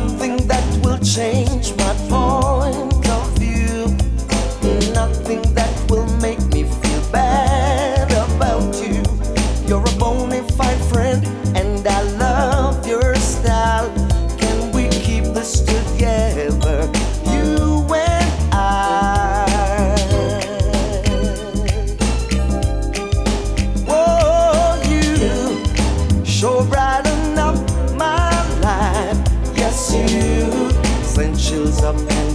Nothing that will change my point of view. Nothing that will make me feel bad about you. You're a bona fide friend, and I love your style. Can we keep this together, you and I? Oh, you sure brighten up my life. Yes, you send chills up and